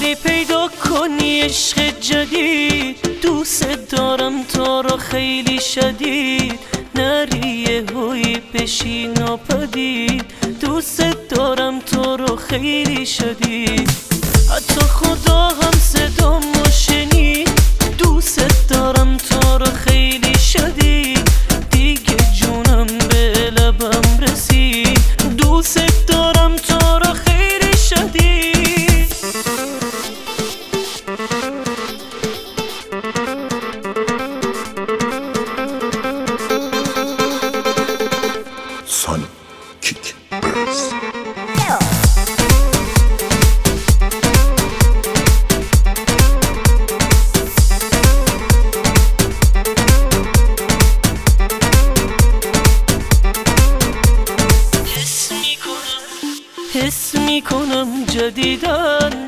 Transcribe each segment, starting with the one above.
نری پیدا کنی عشق جدید، دوست دارم تو رو خیلی شدید. نری یهویی بشی ناپدید، دوست دارم تو رو خیلی شدید. حتی خدا هم صدامو شنید، دوست دارم تو رو خیلی شدید. دیگه جونم به لبم رسید، دوست دارم تو رو خیلی شدید. Kick Brace. حس میکنم جدیدن،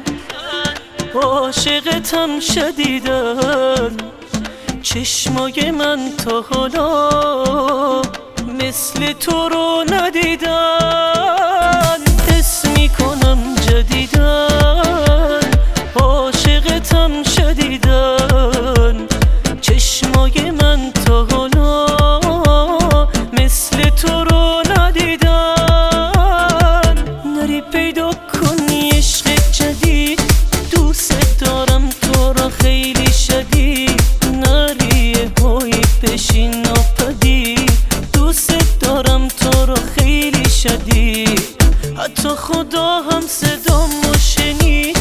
عاشقتم شدیدن. چشمای من تا حالا مثل تو رو ندیدن. حس میکنم جدیدن، عاشقتم شدیدن. چشمای من تا حالا مثل تو رو ندیدن. نری پیدا کنی عشق جدید، دوست دارم تو رو خیلی شدید. نری یهویی بشی ناپدید، دوست دارم تو رو خیلی شدید. حتی خدا هم صدامو شنید،